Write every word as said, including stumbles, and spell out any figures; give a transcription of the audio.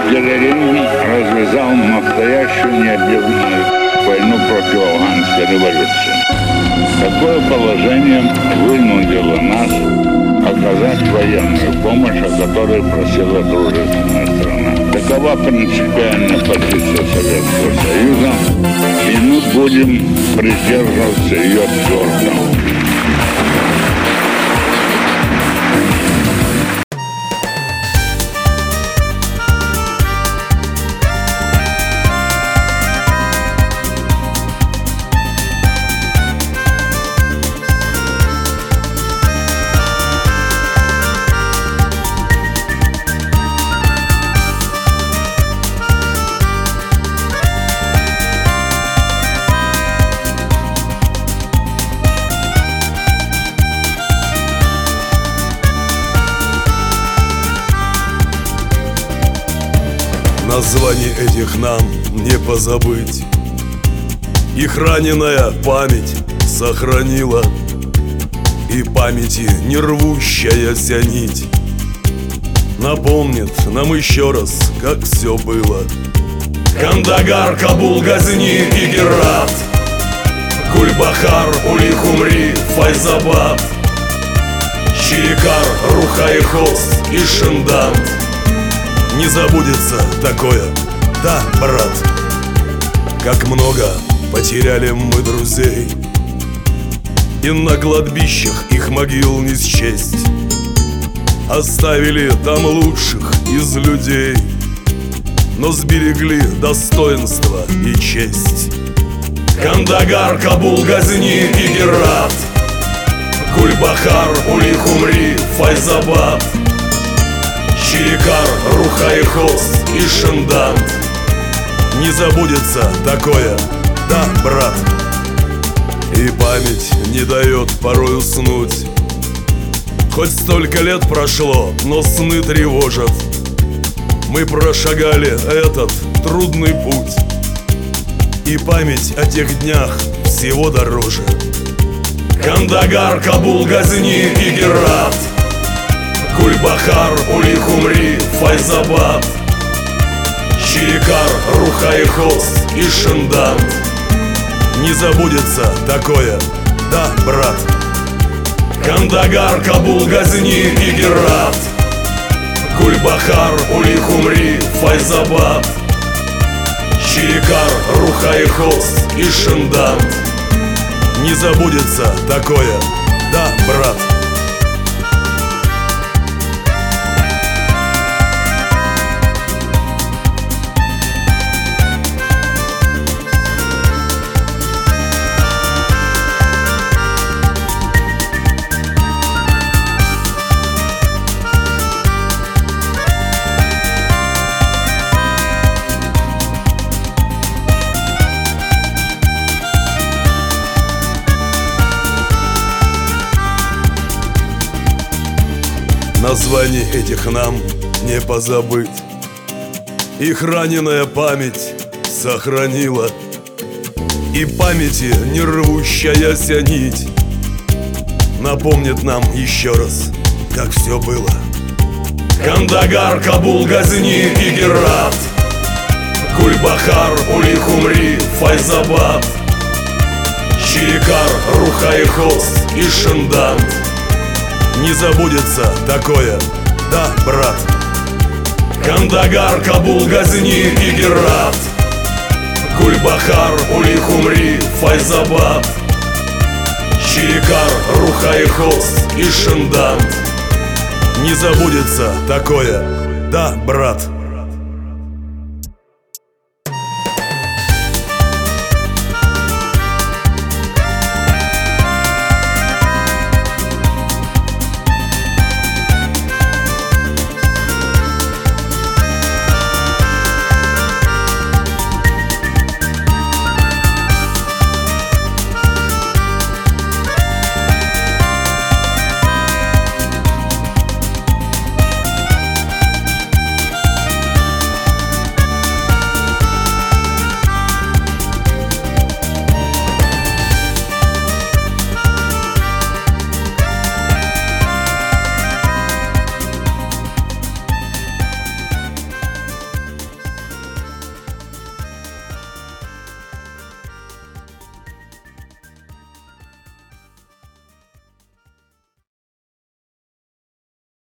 Гагарин развязал настоящую необъявленную войну против афганской революции. Такое положение вынудило нас оказать военную помощь, о которой просила дружественная страна. Такова принципиальная позиция Советского Союза, и мы будем придерживаться ее твердо. Названий этих нам не позабыть. Их раненая память сохранила, и памяти не рвущаяся нить напомнит нам еще раз, как все было. Кандагар, Кабул, Газни и Герат, Гульбахар, Улих-Умри, Файзабад, Чирикар, Руха и Хост и Шиндант. Не забудется такое, да, брат. Как много потеряли мы друзей, и на кладбищах их могил не счесть. Оставили там лучших из людей, но сберегли достоинство и честь. Кандагар, Кабул, Газни и Герат, Гульбахар, Улих-Умри, Файзабад, Чирикар, Руха и Хост и Шиндант. Не забудется такое, да, брат. И память не дает порой уснуть. Хоть столько лет прошло, но сны тревожат. Мы прошагали этот трудный путь, и память о тех днях всего дороже. Кандагар, Кабул, Газни и Герат, Гульбахар, Улих-Умри, Файзабад, Чирикар, Руха и Хост и Шиндант. Не забудется такое, да, брат. Кандагар, Кабул, Газни и Герат, Гульбахар, Улих-Умри, Файзабад, Чирикар, Руха и Хост и Шиндант. Не забудется такое, да, брат. Названий этих нам не позабыть. Их раненая память сохранила, и памяти не рвущаяся нить напомнит нам еще раз, как все было. Кандагар, Кабул, Газни и Герат, Гульбахар, Улих-Умри, Файзабад, Чирикар, Руха и Хост и Шиндант. Не забудется такое, да, брат. Кандагар, Кабул, Газни и Герат, Гульбахар, Улих-Умри, Файзабад, Чирикар, Руха и Хост и Шиндант. Не забудется такое, да, брат.